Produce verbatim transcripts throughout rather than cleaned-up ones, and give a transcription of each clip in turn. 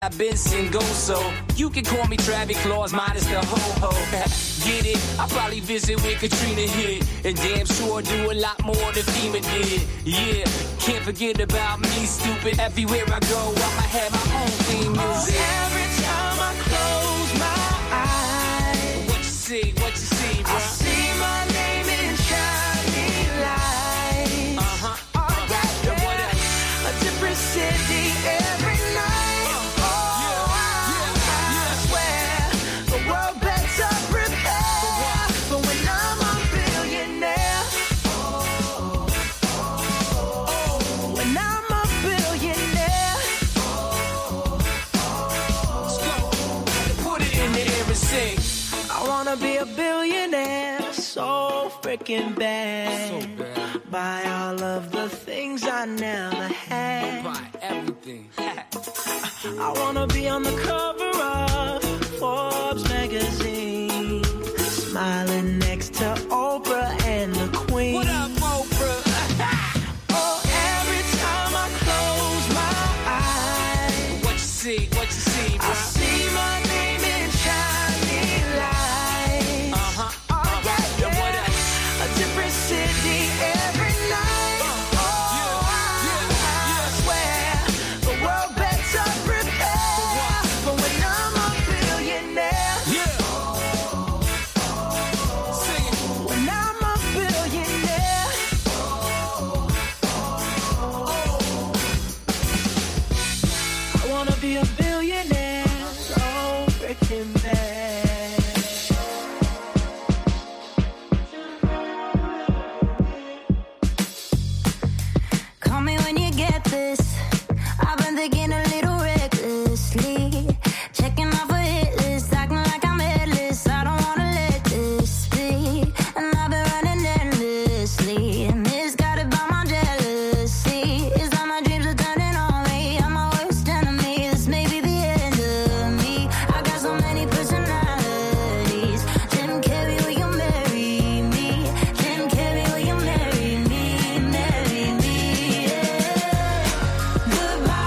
I've been single, so you can call me Travis Claus, minus the ho-ho. Get it? I probably visit with Katrina here, and damn sure do a lot more than FEMA did. Yeah, can't forget about me, stupid. Everywhere I go, I'ma have my own theme music. Oh, every time I close my eyes, what you see? What you see, bro? I see my name in shining lights. Uh huh. Oh yeah, yeah. What else? A different city every night. Be a billionaire so freaking bad. So bad. Buy all of the things I never had. Buy everything. I wanna be on the cover of Forbes magazine, smiling next to Oprah and the Queen. What up, Oprah? Oh, every time I close my eyes, what you see? What you see, bro? I see my name in shining lights. City every night. Oh, yeah, yeah, yeah. I swear the world better prepare for when I'm a billionaire. Yeah. Sing it. When I'm a billionaire. I wanna be a billionaire so freaking bad. Thinking a little recklessly, checking off a hit list, acting like I'm headless. I don't wanna let this be, and I've been running endlessly, and this got it by my jealousy. It's like my dreams are turning on me. I'm my worst enemy. This may be the end of me. I got so many personalities. Jim Carrey, will you marry me? Jim Carrey, will you marry me? Marry me, yeah. Goodbye.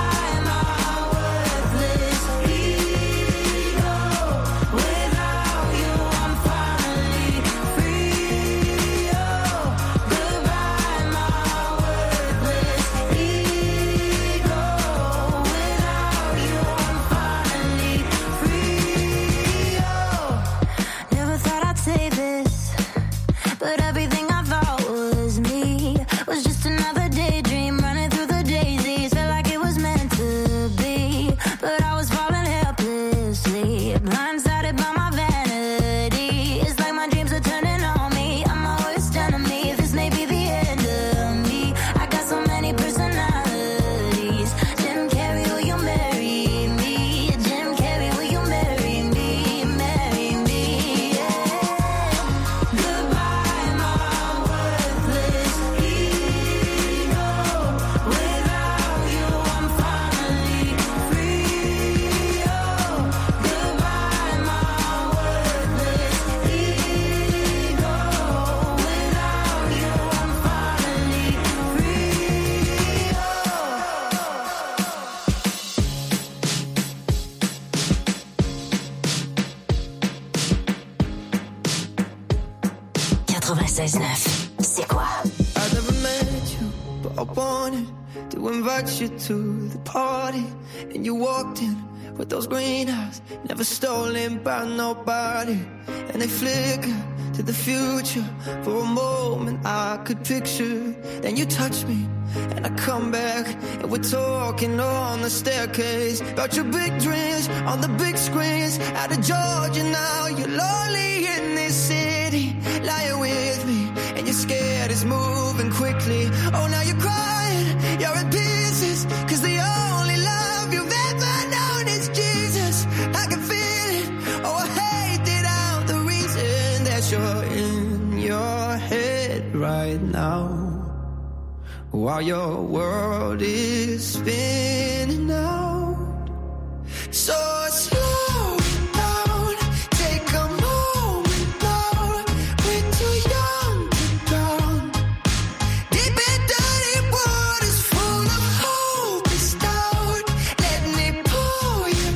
quatre-vingt-seize neuf, c'est quoi? I never met you, but I wanted to invite you to the party. And you walked in with those green eyes, never stolen by nobody. And they flicker to the future. For a moment I could picture. Then you touch me and I come back, and we're talking on the staircase about your big dreams on the big screens. Out of Georgia now, you're lonely in this city, lying with me, and you're scared it's moving quickly. Oh, now you're crying, you're in pieces, cause the only love you've ever known is Jesus. I can feel it, oh I hate that I'm the reason that you're in your head right now, while your world is spinning out. So slow down, take a moment now. We're too young to drown. Deep and dirty waters full of hope is stout. Let me pull you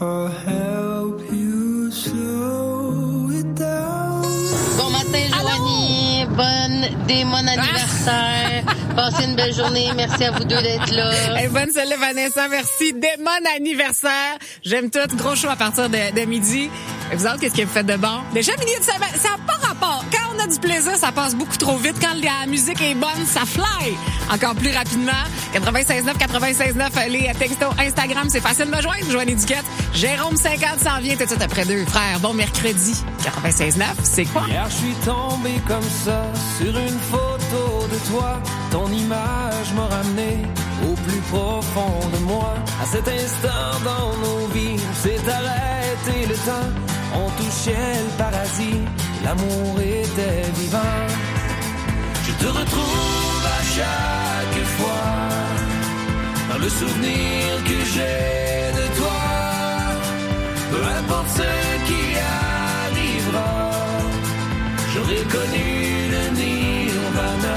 I'll help you slow it down. Bon matin, Joanie. Bonne dès mon anniversaire. Passez une belle journée. Merci à vous deux d'être là. Hey, bonne celle-là, Vanessa. Merci. Dès mon anniversaire. J'aime tout. Gros show à partir de, de midi. Et vous autres, qu'est-ce que vous faites de bon? Déjà, milieu de semaine, ça n'a pas rapport. Quand on a du plaisir, ça passe beaucoup trop vite. Quand la musique est bonne, ça fly encore plus rapidement. quatre-vingt-seize neuf, quatre-vingt-seize neuf, les textos Instagram, c'est facile de me joindre. Joanie Duquette. Jérôme cinquante s'en vient tout de suite après deux frères. Bon mercredi. quatre-vingt-seize neuf, c'est quoi? Hier, je suis tombé comme ça sur une photo de toi. Ton image m'a ramené au plus profond de moi. À cet instant dans nos vies, s'est arrêté le temps. On touchait le paradis, l'amour était vivant. Je te retrouve à chaque fois dans le souvenir que j'ai de toi. Peu importe ce qui arrivera, j'aurais connu le nirvana.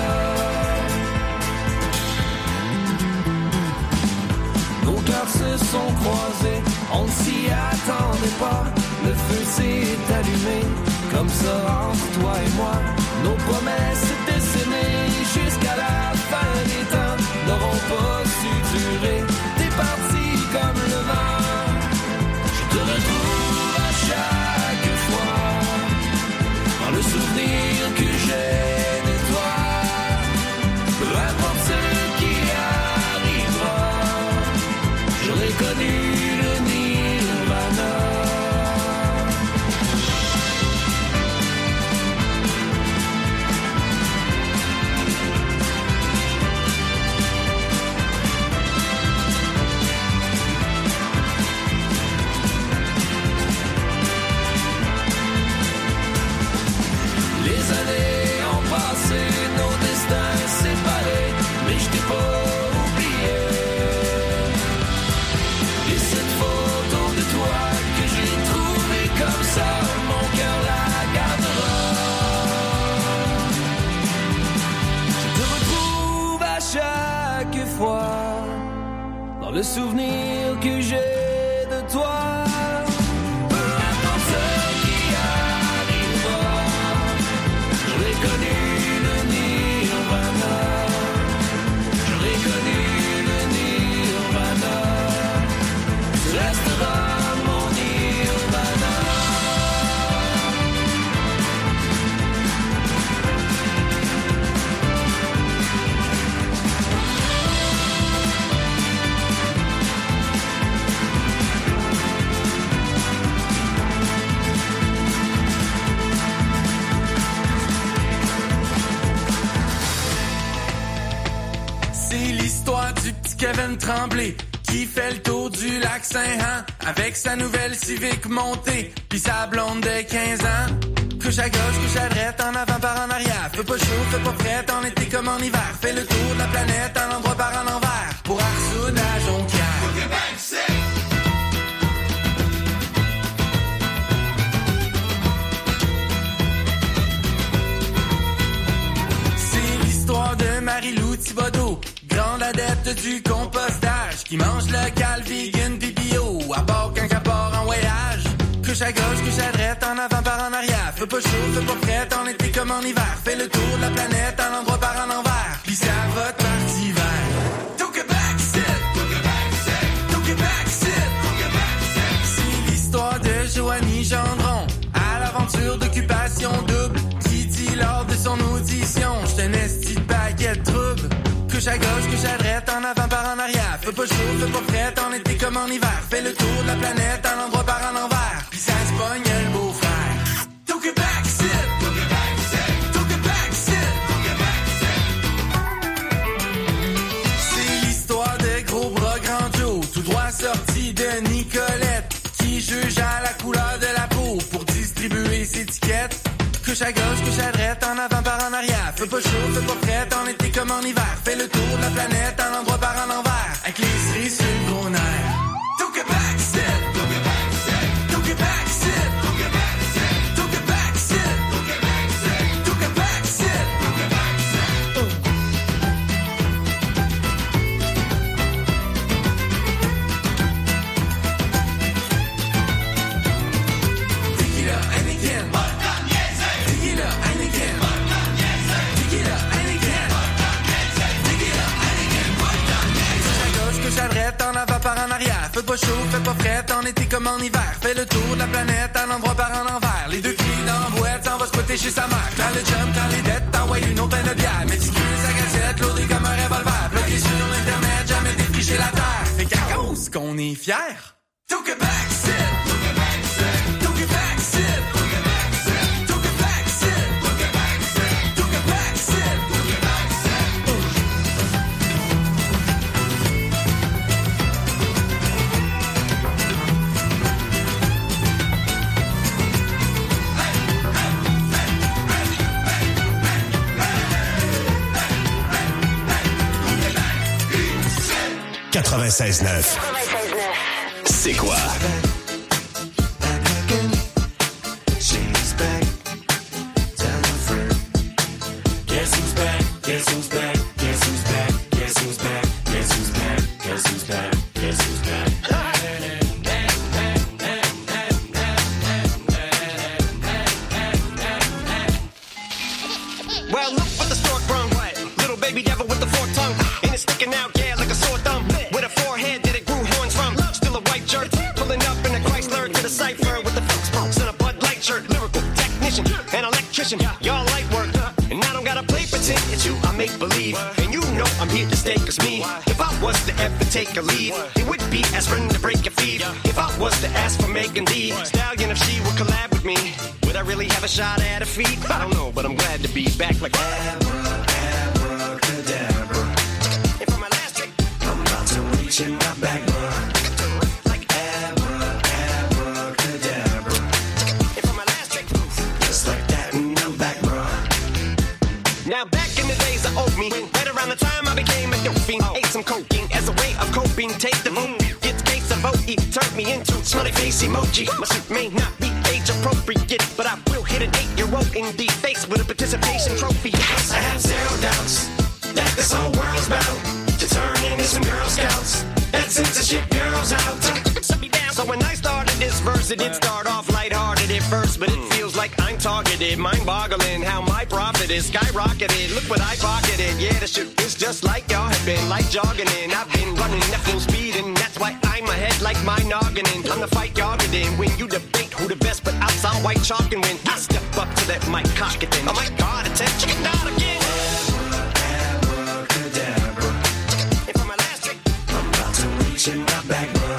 Nos cœurs se sont croisés, on ne s'y attendait pas. Le feu s'est allumé, comme ça entre toi et moi. Nos promesses étaient s'aimer jusqu'à la fin des temps n'auront pas su durer. T'es parti comme le vent. Je te retrouve à chaque fois dans le souvenir que j'ai de toi. Peu importe ce qui arrivera, j'aurais connu le nirvana. Dans le souvenir que j'ai de toi. Peu importe ce qui arrivera, j'aurais connu le nirvana. J'aurais connu le nirvana. Tu resteras mon nirvana. Du petit Kevin Tremblay qui fait le tour du lac Saint-Jean avec sa nouvelle Civic montée pis sa blonde de quinze ans. Couche à gauche, couche à droite, en avant par en arrière. Fais pas chaud, fais pas frais, en été comme en hiver. Fais le tour de la planète en endroit par en envers. Pour Arsoud à Jonquière. Au Québec, c'est... C'est l'histoire de Marie-Lou Thibodeau, grande adepte du compostage, qui mange local, vegan, pis bio, à bord quand elle part en voyage. Couche à gauche, couche à droite, en avant par en arrière. Fais pas chaud, fais pas frais, en été comme en hiver. Fais le tour de la planète, en endroit par en envers. Pis ça va de partie vert. Au Québec, c'est... Au Québec, c'est... Au Québec, c'est... Au Québec, c'est... C'est l'histoire de Joanie Gendron, à l'aventure d'occupation double, qui dit lors de son audition, j'te n'esti de baguette trouble. Couche à gauche, couche à droite, en avant par en arrière. Fais pas chaud, fais pas frais, en été comme en hiver. Fais le tour de la planète, en endroit par en envers. Pis ça se pogne le beau-frère. Au Québec, c'est... Au Québec, c'est... Au Québec, c'est... Au Québec, c'est... C'est l'histoire de Gros Bras Grand Joe, tout droit sorti de Nicolette, qui juge à la couleur de la peau pour distribuer ses étiquettes. Couche à gauche, couche à droite, en avant par en arrière. Fais pas chaud, fais pas frais, en été comme en hiver. Fais le tour de la planète, en endroit par en envers. Avec les cerises sur le gros nerf. Au Québec, c'est... Au Québec, c'est... Au Québec, c'est... Au Québec, c'est... Au Québec, c'est... Au Québec, c'est... Au Québec, c'est... Au Québec, c'est... tête, en avant par en arrière. Fais pas chaud, fais pas frais, en été comme en hiver. Fais le tour de la planète, à l'endroit par en envers. Les deux filles dans la boîte, s'en va squatter chez sa mère. Quand le chum, quand les dettes, t'envoies une autre peine de bière. Méticuleux sa gazette, lourdé comme un revolver. Bloqué sur l'internet, jamais défriché la terre. Fait qu'à cause qu'on est fiers. Took it back, sit. Took it back, sit. Took it back, sit. Took it back, sit. Took it back, sit. Took it back, sit. Took it back, sit. Took it back, quatre-vingt-seize neuf. C'est quoi? Well, look what the stork brung. Little baby devil with the forked tongue. And it's sticking out, yeah, like a sore thumb. With a forehead that it grew horns from. Still a white jerk, pulling up in a Chrysler to the cipher with the folks spokes and a Bud Light shirt. Lyrical technician, an electrician, y'all light work. And I don't gotta play pretend, it's you I make believe. And you know I'm here to stay, cause me, if I was to ever take a leave, it would be aspirin to break your feet. If I was to ask for Megan Thee Stallion, if she would collab with me, would I really have a shot at her feet? I don't know, but I'm glad to be back like Abra, abracadabra. And for my last trick, I'm about to reach in my back, like Abra, abracadabra. And for my last trick, just like that, and I'm back, bro. Now back in the days I owed me, right around the time I became a dope fiend, ate some cocaine as a way of coping. Take the moon, get case of O E, turned me into smiley face emoji. My suit may not be age appropriate, but I will hit an eight-year-old in the face with a participation trophy. I have zero doubts that this whole world's bound to turn into some Girl Scouts and censorship girls out. So when I started this verse, it did start off lighthearted at first, but it feels like I'm targeted, mind-boggling how my profit is skyrocketed. Look what I pocketed, yeah, the shit is just like y'all have been, like jogging in. I've been running at full speed, and that's why I'm ahead like my noggin. I'm the fight y'all get in when you debate who the best, but outside white chalk, and when I step up to that mic, cock it then. Oh my God, attention, not again. Abracadabra. And for my last trick, I'm about to reach in my back, bro.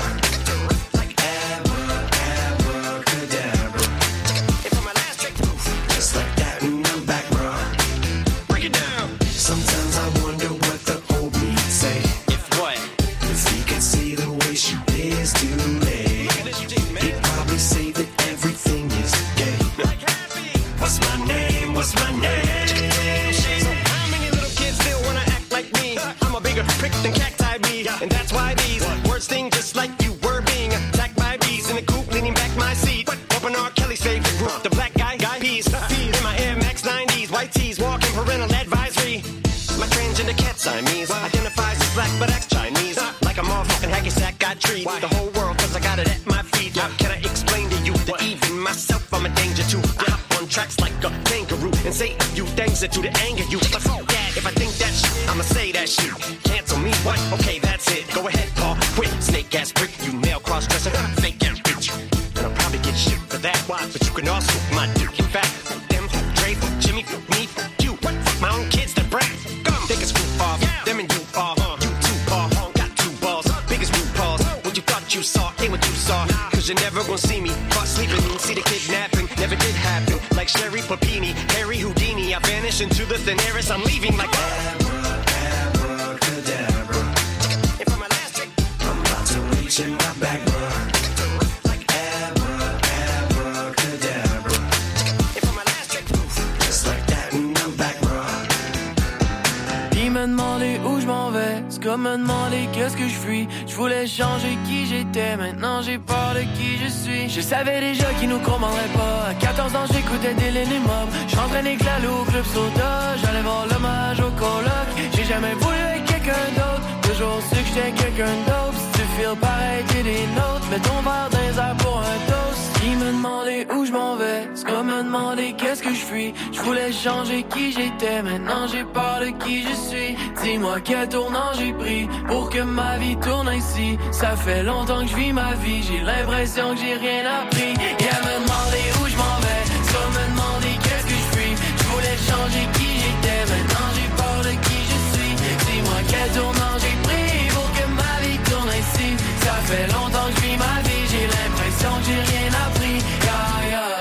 Than cacti be, and that's why these words sting just like you were being attacked by bees in the coop, leaning back my seat. Open R. Kelly's favorite group, the black guy, guy peas. In my Air Max nineties, white tees, walking parental advisory. My transgender cat Siamese identifies as black but acts Chinese. Like a motherfucking hacky sack, got treat the whole world cause I got it at my feet. How can I explain to you that even myself I'm a danger to? I hop on tracks like a kangaroo and say a few things that do to anger you. But fuck that, if I think that shit, I'ma say that shit. Cancel me, what? Okay, that's it. Go ahead, Paul. Quit, snake ass prick, you male cross-dresser, fake ass bitch. And I'll probably get shit for that. Why? But you can also my dick. In fact, them, Dre, Jimmy, me, you. What? Fuck my own kids that brat. Come, take a screw off. Yeah. Them and you are. Uh, you two are. Uh, got two balls. Biggest root balls. What you thought you saw ain't what you saw. Cause you're never gonna see me caught sleeping. See the kidnapping. Never did happen. Like Sherry Papini, Harry Houdini. I vanish into the thin air as I'm leaving like abracadabra. And for my last trick, I'm about to reach in my back, bro. Like abra, abracadabra. And for my last trick, just like that, and I'm back, bro. Il m'a demandé où je m'en vais, c'est comme me demander qu'est-ce que je fuis. Je voulais changer qui j'étais, maintenant j'ai peur de qui je suis. Je savais déjà qu'ils nous comprendrait pas. À quatorze ans j'écoutais des lignes mobs. J'entraînais avec la loup, club soda. J'allais voir l'hommage au coloc. J'ai jamais voulu être quelqu'un d'autre. Toujours su que j'étais quelqu'un d'autre. Si tu feels pareil t'es des nôtres, mets ton verre dans les airs pour un toast. Il m'a demandé où je m'en vais, c'est comme me demander qu'est-ce que je fuis. pris. Je voulais changer qui j'étais, maintenant j'ai peur de qui je suis. Dis-moi quel tournant j'ai pris pour que ma vie tourne ainsi. Ça fait longtemps que je vis ma vie, j'ai l'impression que j'ai rien appris. Et à me demander où je m'en vais, sans me demander qu'est-ce que je suis. Je voulais changer qui j'étais, maintenant j'ai peur de qui je suis. Dis-moi quel tournant j'ai pris pour que ma vie tourne ainsi. Ça fait longtemps que je vis ma vie, j'ai l'impression que j'ai rien appris. Yeah, yeah.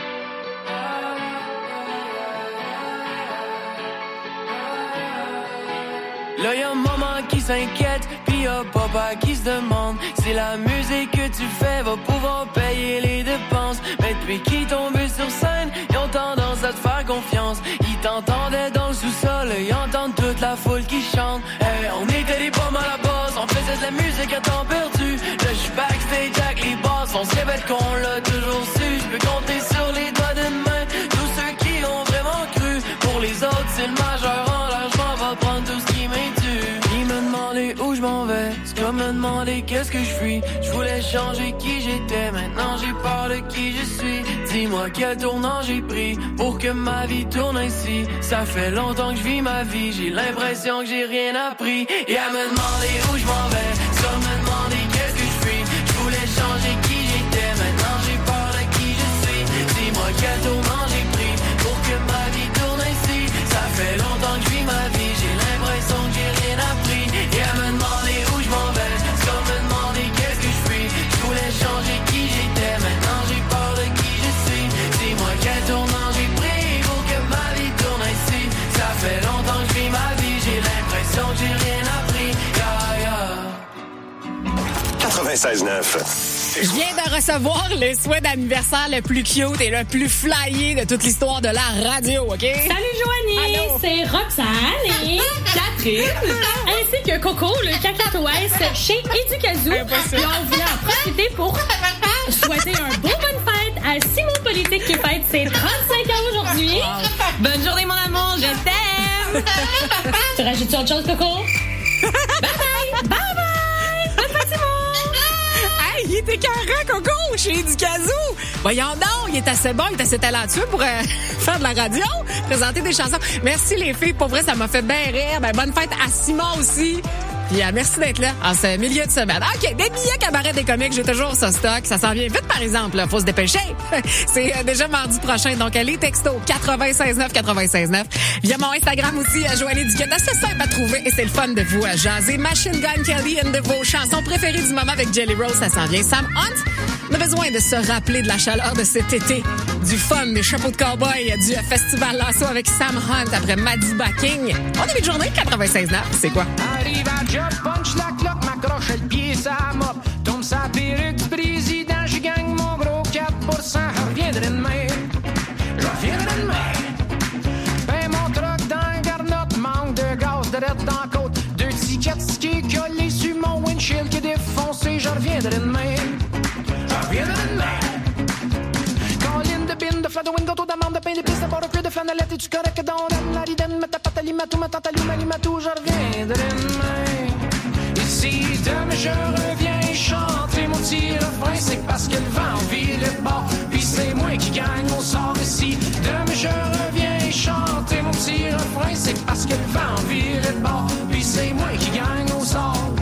Là y'a maman qui s'inquiète, pis y'a papa qui se demande si la musique que tu fais va pouvoir payer les dépenses. Mais depuis qu'ils tombent sur scène, ils ont tendance à te faire confiance. Ils t'entendaient dans le sous-sol, ils entendent toute la foule qui chante. Hey, on était des pommes à la base, on faisait de la musique à temps perdu. Là j'suis backstage avec les basses, on se répète qu'on l'a toujours su. J'peux compter sur les doigts d'une main tous ceux qui ont vraiment cru. Pour les autres c'est le majeur en l'argent, va prendre tout ce qui m'est dû. Ils me demandaient où je m'en vais, c'est comme me demander qu'est-ce que je suis. Je voulais changer qui j'étais, maintenant j'ai peur de qui je suis. Dis-moi quel tournant j'ai pris pour que ma vie tourne ainsi. Ça fait longtemps que je vis ma vie, j'ai l'impression que j'ai rien appris. Et à me demander où je m'en vais, sans me demander qu'est-ce que je suis. Je voulais changer qui j'étais, maintenant j'ai peur de qui je suis. Dis-moi quel tournant j'ai pris pour que ma vie tourne ainsi. Ça fait longtemps que je vis ma vie, j'ai l'impression que j'ai rien appris. Et à me demander où je m'en vais, sans me demander qu'est-ce que je suis. Je voulais changer qui j'étais, maintenant j'ai peur de qui je suis. Dis-moi quel tournant j'ai pris pour que ma vie tourne ainsi. Ça fait longtemps que je vis ma vie, j'ai l'impression que j'ai rien appris. Yeah, yeah. quatre-vingt-seize neuf. Je viens de recevoir le souhait d'anniversaire le plus cute et le plus flyé de toute l'histoire de la radio, OK? Salut Joanie, allô? C'est Roxane et Catherine, ainsi que Coco, le cacatoès chez Éducazou. Puis on voulait en profiter pour souhaiter un beau bonne fête à Simon Politique qui fête ses trente-cinq ans aujourd'hui. Bonne journée mon amour, je t'aime. Tu rajoutes autre chose, Coco? Bye bye, bye bye. Bonne fête Simon. Hey, il était carré, Coco, chez Éducazou. Voyons donc, il est assez bon, il est assez talentueux pour euh, faire de la radio, présenter des chansons. Merci les filles, pour vrai, ça m'a fait bien rire. Ben, bonne fête à Simon aussi. Puis euh, merci d'être là en ce milieu de semaine. OK, des billets cabaret des comiques, j'ai toujours ça stock. Ça s'en vient vite, par exemple. Là. Faut se dépêcher. C'est euh, déjà mardi prochain. Donc, les textos quatre-vingt-seize neuf quatre-vingt-seize neuf. Via mon Instagram aussi, à Joanie Duquette. C'est simple à trouver et c'est le fun de vous à jaser. Machine Gun Kelly, une de vos chansons préférées du moment avec Jelly Roll. Ça s'en vient. Sam Hunt. On a besoin de se rappeler de la chaleur de cet été, du fun, des chapeaux de cowboy, du festival Lasso avec Sam Hunt après Maddie Backing. On début de journée, quatre-vingt-seize neuf. C'est quoi? Arrive à job, punch la cloque, m'accroche le pied, ça mop. Tombe sa perruque du président, j'y gagne mon gros quatre pour cent. Je reviendrai demain, je reviendrai demain. Ben mon truck dans le garnotte, manque de gaz, de rette dans la côte. Deux tickets qui est collé sur mon windshield qui est défoncé, je reviendrai demain. Je reviendrai demain. Colline de bin, de flat de wingo, de demande de pain, de pistes, de bord, de pluie, de flanellette, et du correct que dans la ridenne, mets ta patte à limatou, ma tante à limatou, je reviendrai demain. Si demain je reviens chanter mon petit refrain, c'est parce que le vent vire le bord, puis c'est moi qui gagne au sort. Si demain je reviens chanter mon petit refrain, c'est parce que le vent vire le bord, puis c'est moi qui gagne au sort.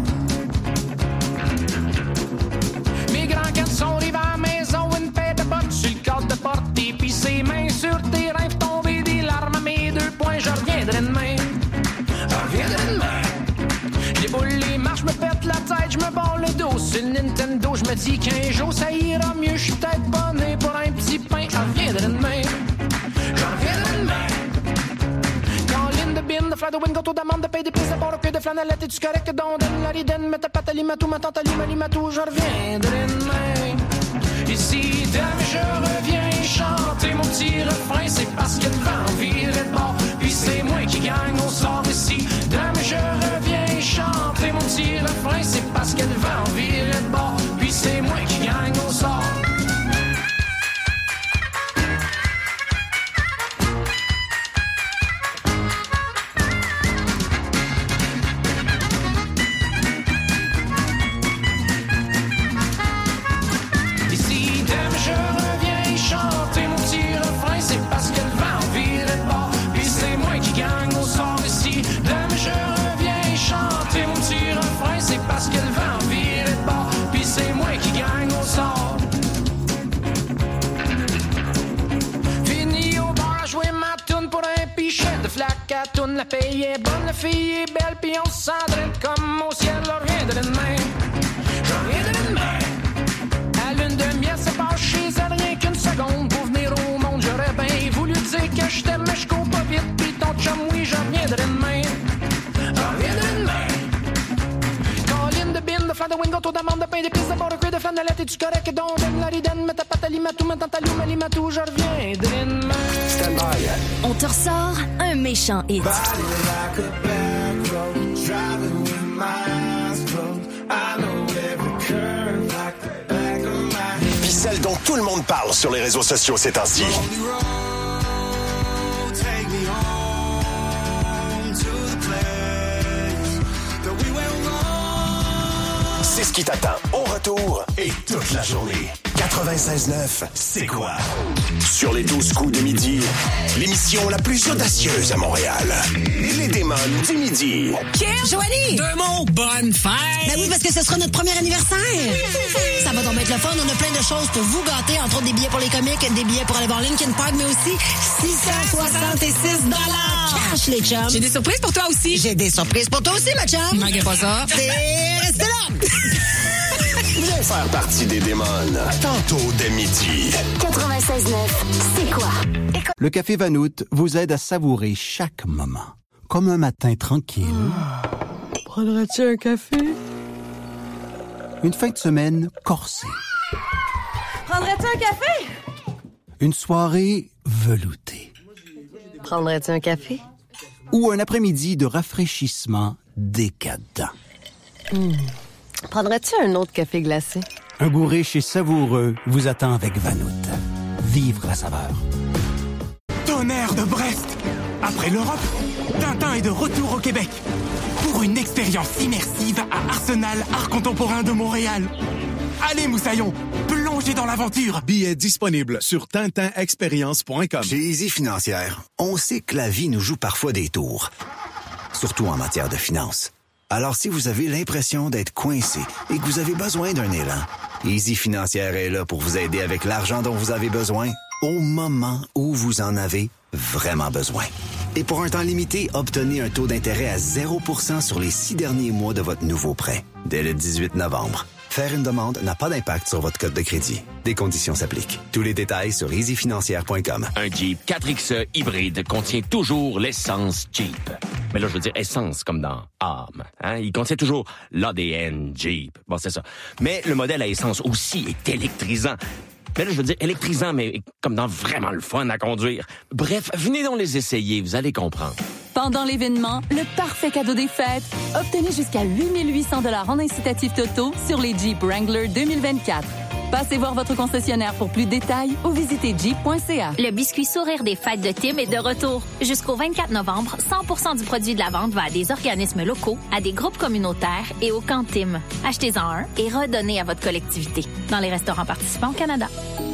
Mes grands quatre sont arrivés à la maison, une paire de bottes sur le cadre de porte, et puis ses mains sur tes rêves tombés, des larmes à mes deux poings, je reviendrai demain. Je reviendrai demain. J'déboule les marches, me pète la tête, j'me barre le dos. Sur le Nintendo, j'me dis qu'un jour ça ira mieux. J'suis peut-être pas né pour un petit pain. J'en reviendrai demain. J'en reviendrai demain. Colline de bin, de fleur de wingo, taux d'amande, de paye d'épices, de bord, de de flanellette, et du correct d'ondaine, la ridenne, mets ta patte à limatou, ma tante à limatou, j'en reviendrai demain. Et si demain je reviens chanter mon petit refrain, c'est parce que le vent vire le bord, puis c'est moi qui gagne au sort. Et si demain je reviens chanter mon petit refrain, c'est parce que le vent vire le bord, puis c'est moi qui gagne au sort. Et si demain je reviens chanter mon petit refrain, c'est parce que le vent la paye est bonne, la fille est belle, puis on se sent drette comme au ciel, rien de demain. Rien de demain. À lune de miel, c'est pas chez elle, rien qu'une seconde pour venir au monde. J'aurais bien voulu dire que je t'aime, mais je cours pas vite, puis ton chum, oui, je reviendrai demain. Reviendrai demain. Colline de bin, de flan de wingo, de menthe, de pain, d'épices, de beurre, de flanellette, et tu correct, donc, donne la ridenne, mets ta pâte à limatou, mets ta lou, malimatou, je reviendrai demain. Stand by. On te ressort un méchant hit. Puis celle dont tout le monde parle sur les réseaux sociaux ces temps-ci. C'est ce qui t'attend au retour et toute la journée. quatre-vingt-seize neuf, c'est quoi? Sur les douze coups de midi, l'émission la plus audacieuse à Montréal. Les démons du midi. Kim! Joanie! Deux mots, bonne fête! Ben oui, parce que ce sera notre premier anniversaire! Ça va donc être le fun. On a plein de choses pour vous gâter, entre autres des billets pour les comiques, des billets pour aller voir Linkin Park, mais aussi six cent soixante-six dollars cash, les chums. J'ai des surprises pour toi aussi. J'ai des surprises pour toi aussi, ma chum. Manquez pas ça. C'est... Restez là! Viens faire partie des démons. Tantôt dès midi. quatre-vingt-seize neuf, c'est quoi? Le Café Vanout vous aide à savourer chaque moment. Comme un matin tranquille. Prendrais-tu un café? Une fin de semaine corsée. Prendrais-tu un café? Une soirée veloutée. Prendrais-tu un café? Ou un après-midi de rafraîchissement décadent. Mmh. Prendrais-tu un autre café glacé? Un goût riche et savoureux vous attend avec Vanout. Vivre la saveur. Tonnerre de Brest! Après l'Europe, Tintin est de retour au Québec. Pour une expérience immersive à Arsenal Art Contemporain de Montréal. Allez, Moussaillon, plongez dans l'aventure! Billets disponibles sur tintin expérience point com. Chez Easy Financière, on sait que la vie nous joue parfois des tours. Surtout en matière de finances. Alors, si vous avez l'impression d'être coincé et que vous avez besoin d'un élan, Easy Financière est là pour vous aider avec l'argent dont vous avez besoin au moment où vous en avez vraiment besoin. Et pour un temps limité, obtenez un taux d'intérêt à zéro pour cent sur les six derniers mois de votre nouveau prêt, dès le dix-huit novembre. Faire une demande n'a pas d'impact sur votre code de crédit. Des conditions s'appliquent. Tous les détails sur easy financière point com. Un Jeep quatre X E hybride contient toujours l'essence Jeep. Mais là, je veux dire essence comme dans âme. Hein? Il contient toujours l'A D N Jeep. Bon, c'est ça. Mais le modèle à essence aussi est électrisant. Mais là, je veux dire électrisant, mais comme dans vraiment le fun à conduire. Bref, venez donc les essayer, vous allez comprendre. Pendant l'événement, le parfait cadeau des fêtes, obtenez jusqu'à huit mille huit cents dollars en incitatif totaux sur les Jeep Wrangler deux mille vingt-quatre. Passez voir votre concessionnaire pour plus de détails ou visitez jeep point c a. Le biscuit sourire des fêtes de Tim est de retour. Jusqu'au vingt-quatre novembre, cent pour cent du produit de la vente va à des organismes locaux, à des groupes communautaires et au camp Tim. Achetez-en un et redonnez à votre collectivité. Dans les restaurants participants au Canada.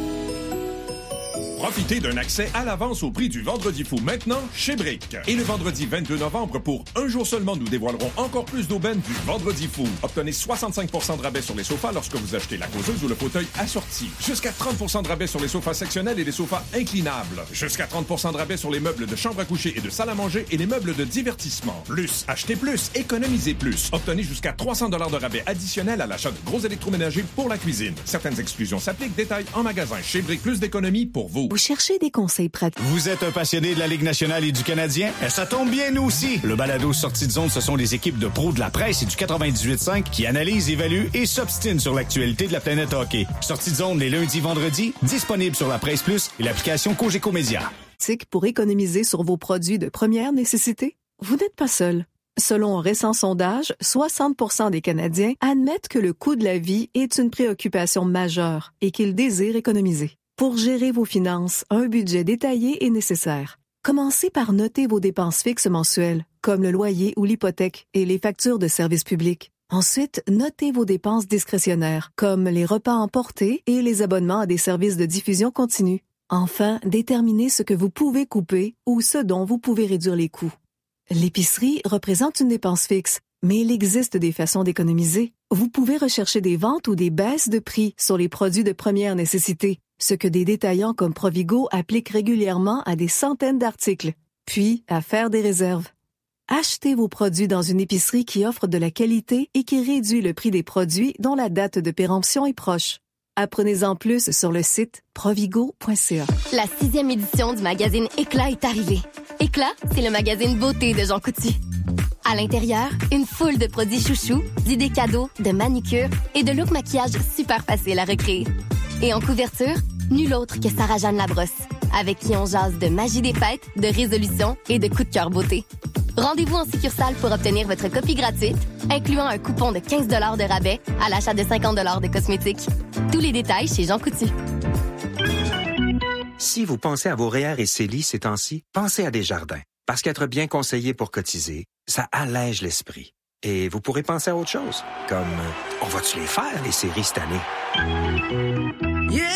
Profitez d'un accès à l'avance au prix du Vendredi fou maintenant chez Brick. Et le vendredi vingt-deux novembre, pour un jour seulement, nous dévoilerons encore plus d'aubaines du Vendredi fou. Obtenez soixante-cinq pour cent de rabais sur les sofas lorsque vous achetez la causeuse ou le fauteuil assorti. Jusqu'à trente pour cent de rabais sur les sofas sectionnels et les sofas inclinables. Jusqu'à trente pour cent de rabais sur les meubles de chambre à coucher et de salle à manger et les meubles de divertissement. Plus, achetez plus, économisez plus. Obtenez jusqu'à trois cents dollars de rabais additionnels à l'achat de gros électroménagers pour la cuisine. Certaines exclusions s'appliquent. Détails en magasin. Chez Brick, plus d'économies pour vous. Vous cherchez des conseils pratiques. Vous êtes un passionné de la Ligue nationale et du Canadien? Et ça tombe bien, nous aussi. Le balado Sortie de zone, ce sont les équipes de pros de la presse et du quatre-vingt-dix-huit cinq qui analysent, évaluent et s'obstinent sur l'actualité de la planète hockey. Sortie de zone les lundis, vendredis, disponible sur la Presse Plus et l'application Cogeco Média. Pour économiser sur vos produits de première nécessité? Vous n'êtes pas seul. Selon un récent sondage, soixante pour cent des Canadiens admettent que le coût de la vie est une préoccupation majeure et qu'ils désirent économiser. Pour gérer vos finances, un budget détaillé est nécessaire. Commencez par noter vos dépenses fixes mensuelles, comme le loyer ou l'hypothèque et les factures de services publics. Ensuite, notez vos dépenses discrétionnaires, comme les repas emportés et les abonnements à des services de diffusion continue. Enfin, déterminez ce que vous pouvez couper ou ce dont vous pouvez réduire les coûts. L'épicerie représente une dépense fixe, mais il existe des façons d'économiser. Vous pouvez rechercher des ventes ou des baisses de prix sur les produits de première nécessité, ce que des détaillants comme Provigo appliquent régulièrement à des centaines d'articles, puis à faire des réserves. Achetez vos produits dans une épicerie qui offre de la qualité et qui réduit le prix des produits dont la date de péremption est proche. Apprenez-en plus sur le site provigo point c a. La sixième édition du magazine Éclat est arrivée. Éclat, c'est le magazine beauté de Jean Coutu. À l'intérieur, une foule de produits chouchous, d'idées cadeaux, de manucure et de looks maquillage super faciles à recréer. Et en couverture, nul autre que Sarah-Jeanne Labrosse, avec qui on jase de magie des fêtes, de résolution et de coups de cœur beauté. Rendez-vous en succursale pour obtenir votre copie gratuite, incluant un coupon de quinze dollars de rabais à l'achat de cinquante dollars de cosmétiques. Tous les détails chez Jean Coutu. Si vous pensez à vos R E E R et C E L I ces temps-ci, pensez à Desjardins. Parce qu'être bien conseillé pour cotiser, ça allège l'esprit. Et vous pourrez penser à autre chose, comme euh, on va-tu les faire, les séries cette année? Yeah!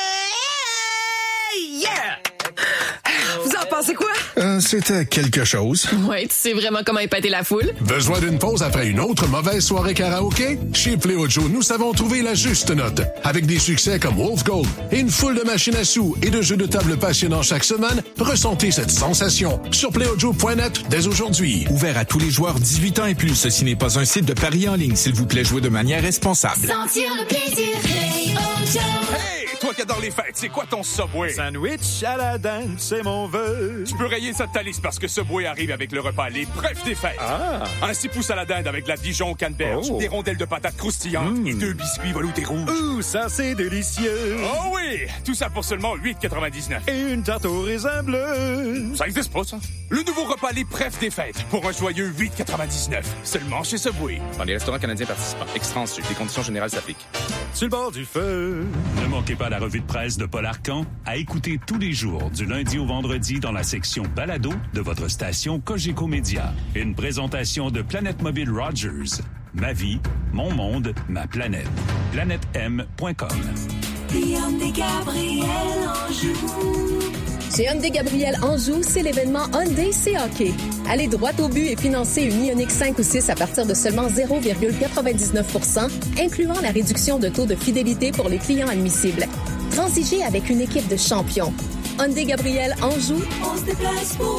Yeah! Vous en pensez quoi? Euh, c'était quelque chose. Ouais, tu sais vraiment comment épater la foule? Besoin d'une pause après une autre mauvaise soirée karaoké? Chez Pléo Joe, nous savons trouver la juste note. Avec des succès comme Wolf Gold et une foule de machines à sous et de jeux de table passionnants chaque semaine, ressentez cette sensation sur pléo joe point net dès aujourd'hui. Ouvert à tous les joueurs dix-huit ans et plus, ceci n'est pas un site de paris en ligne. S'il vous plaît, jouez de manière responsable. Sentir le plaisir, Pléo Joe. Hey, toi qui adore les fêtes, c'est quoi ton Subway? Sandwich à la dinde, c'est mon vœu. Tu peux rayer ça de ta liste parce que Subway arrive avec le repas Les Brefs des fêtes. Ah. Un six pouces à la dinde avec de la Dijon au canneberge, Oh. des rondelles de patates croustillantes Mm. et deux biscuits veloutés rouges. Ouh, ça c'est délicieux. Oh oui! Tout ça pour seulement huit quatre-vingt-dix-neuf. Et une tarte au raisin bleu. Ça existe pas, ça? Le nouveau repas Les Brefs des fêtes pour un joyeux huit quatre-vingt-dix-neuf. Seulement chez Subway. Dans les restaurants canadiens participants. Extra en sucre. Les conditions générales s'appliquent. Sur le bord du feu. Ne manquez pas la revue de presse de Paul Arcan à écouter tous les jours du lundi au vendredi dans la section balado de votre station Cogeco Média. Une présentation de Planète Mobile Rogers. Ma vie, mon monde, ma planète. planète m point com. Hyundai Gabriel Anjou. Chez Hyundai Gabriel Anjou, c'est l'événement Hyundai C Hockey. Allez droit au but et financez une Ioniq cinq ou six à partir de seulement zéro virgule quatre-vingt-dix-neuf pour cent, incluant la réduction de taux de fidélité pour les clients admissibles. Transigez avec une équipe de champions. Hyundai Gabriel Anjou. On se déplace pour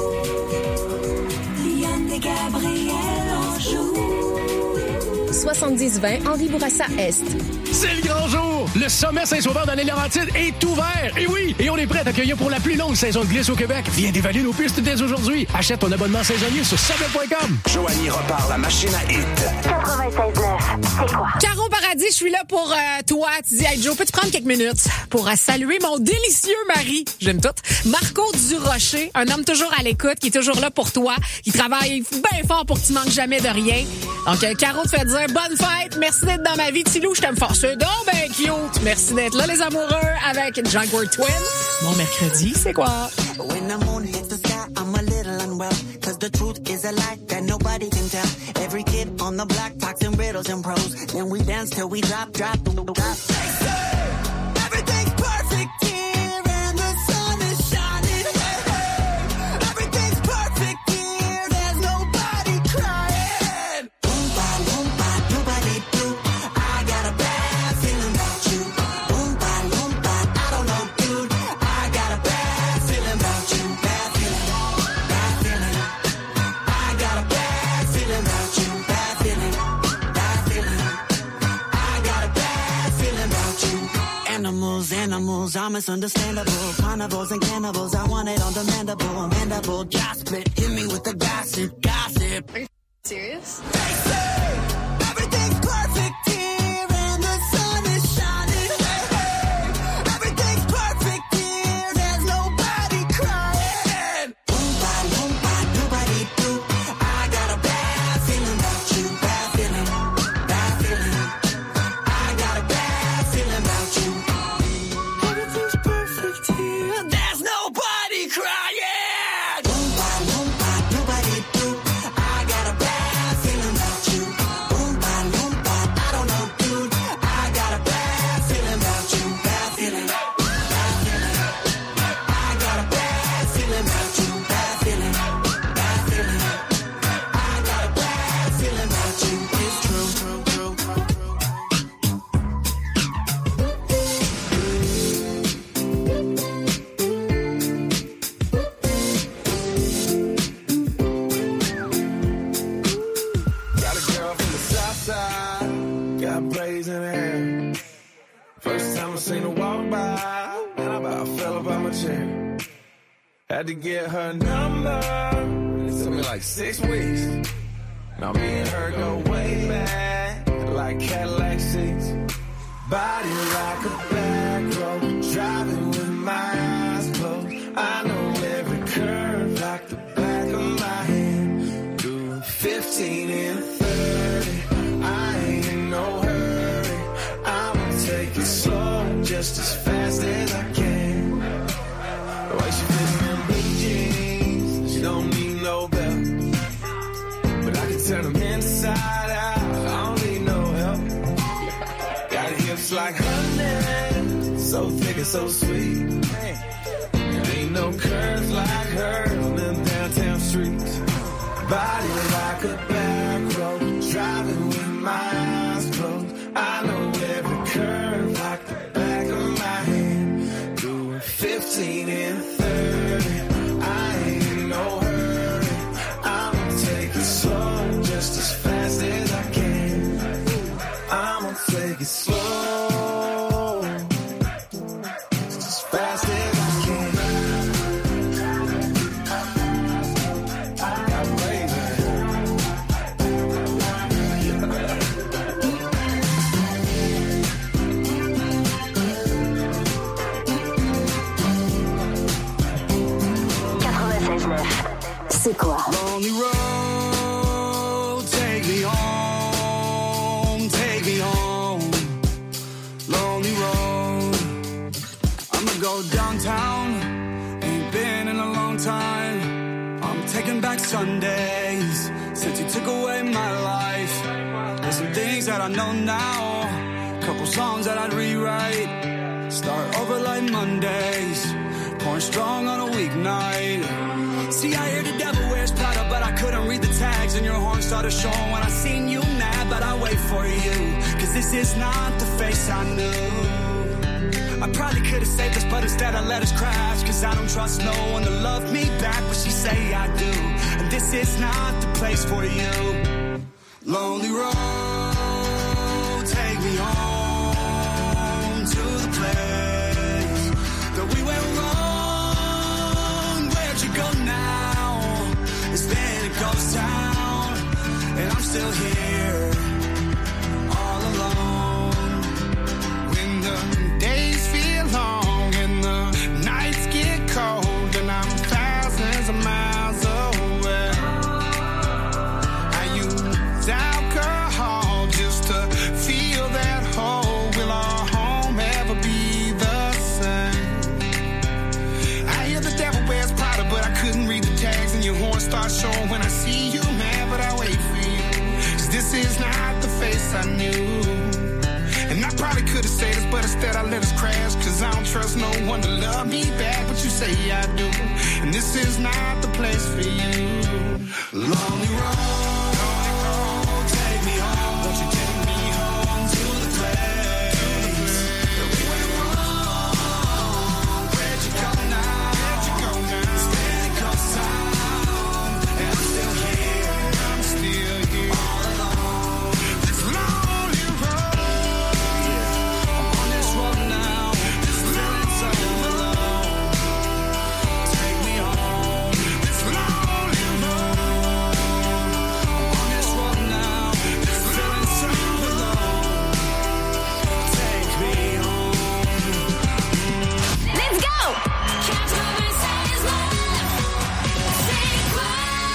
vous. Hyundai Gabriel Anjou. soixante-dix vingt Henri Bourassa Est. C'est le grand jour! Le sommet Saint-Sauveur dans les Laurentides est ouvert! Et oui! Et on est prêt à t'accueillir pour la plus longue saison de glisse au Québec. Viens dévaler nos pistes dès aujourd'hui. Achète ton abonnement saisonnier sur subway point com. Joanie repart la machine à hit. quatre-vingt-seize neuf, c'est quoi? Caro Paradis, je suis là pour euh, toi. Tu dis, hey Joe, peux-tu prendre quelques minutes pour euh, saluer mon délicieux mari? J'aime tout. Marco Durocher, un homme toujours à l'écoute, qui est toujours là pour toi, qui travaille bien fort pour que tu manques jamais de rien. Donc, euh, Caro te fait dire bonne fête, merci d'être dans ma vie. Tilou, je t'aime fort. C'est donc ben cute. Merci d'être là, les amoureux, avec Jaguar Twin. Mon mercredi, c'est quoi? When the moon hits the sky, I'm a little unwell. Cause the truth is a lie that nobody can tell. Every kid on the block talks in riddles and prose. Then we dance till we drop, drop, drop. Everything's perfect here and the sun is shining. Hey, hey. Everything's perfect here, there's nobody crying. Oompa, loompa, doobity-doo. I got a bad feeling about you. Oompa, loompa, I don't know, dude. I got a bad feeling about you. Bad feeling, bad feeling. I got a bad feeling about you. Bad feeling, bad feeling. I got a bad feeling about you. Animals, animals, I'm misunderstandable. Carnivores and cannibals, I want it on demandable. Mandible, jaw split, hit me with the gossip, gossip. Are you serious? They say everything's perfect here and the sun is shining. Hey, hey. Everything's perfect here, there's nobody crying. Oompa, loompa, doobity-doo. I got a bad feeling about you. Bad feeling, bad feeling. I got a bad feeling about you. Everything's perfect here, there's nobody crying. Oompa, loompa, doobity-doo. I got a bad feeling about you. Oompa, loompa, I don't know, dude. I got a bad feeling about you. Bad feeling, bad feeling. I got a bad feeling about you. Bad feeling, bad feeling. I got a bad feeling about you. It's true, true, true, true. Southside, got braids in her hair. First time I seen her walk by, and I about fell up out my chair. Had to get her number, it took me like six weeks. Now me and her go way back, like Cadillac seats. Body like a back road, driving with my eyes closed. I know every curve like the back of my hand. Doing fifteen and thirty, I ain't in no hurry. I'ma take it slow, just as fast as I can. The way she fits in blue jeans, she don't need no belt. But I can turn them inside out, I don't need no help. Got hips like honey, so thick and so sweet. There ain't no curves like her on them downtown streets. Body like a back road, driving with my eyes closed. I know every curve like the back of my hand. Doing fifteen and thirty, I ain't in no hurry. I'ma take it slow, just as fast as I can. I'ma take it slow, just as fast as I can. I got braids in her. quatre-vingt-seize neuf. C'est quoi? Lonely road, take me home, take me home. Lonely road, I'ma go downtown. Ain't been in a long time. I'm taking back Sundays since you took away my life. There's some things that I know now, couple songs that I'd rewrite. Start over like Mondays, pouring strong on a weeknight. See, I hear the devil wears Prada, but I couldn't read the tags, and your horn started showing when I seen you mad, but I wait for you, cause this is not the face I knew. I probably could've saved us, but instead I let us crash, cause I don't trust no one to love me back, but she say I do, and this is not the place for you. Lonely road, take me home to the place that we went wrong. Where'd you go now? It's been a ghost town, and I'm still here, all alone. When the days feel long and the nights get cold, and I'm thousands of miles away. I use alcohol just to feel that hole. Will our home ever be the same? I hear the devil wears Prada, but I couldn't read the tags, and your horn starts showing when I see you, man, but I wait for you, cause this is not the face I knew. And I probably could've said this, but instead I let us crash, cause I don't trust no one to love me back, but you say I do, and this is not the place for you. Lonely road, take me home, won't you take me home to the place that we went wrong? Where'd you go now? Where'd you go now? It's been a ghost town, and I'm still here, I'm still here, all alone. This lonely road, I'm on this road now, this feeling so alone. Take me home, this lonely road, I'm on this road now, this feeling so alone. Take me home. Let's go! quatre-vingt-seize neuf, c'est quoi?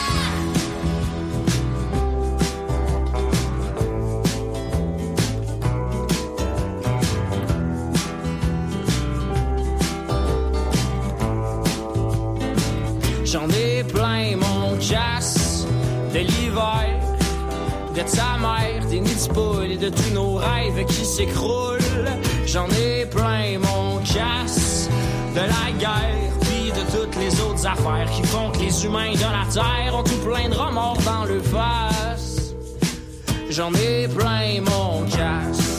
J'en ai plein mon casse de l'hiver, de ta mère, des nids de poules et de tous nos rêves qui s'écroulent. J'en ai plein mon casse de la guerre, puis de toutes les autres affaires qui font que les humains de la terre ont tout plein de remords dans le face. J'en ai plein mon casse.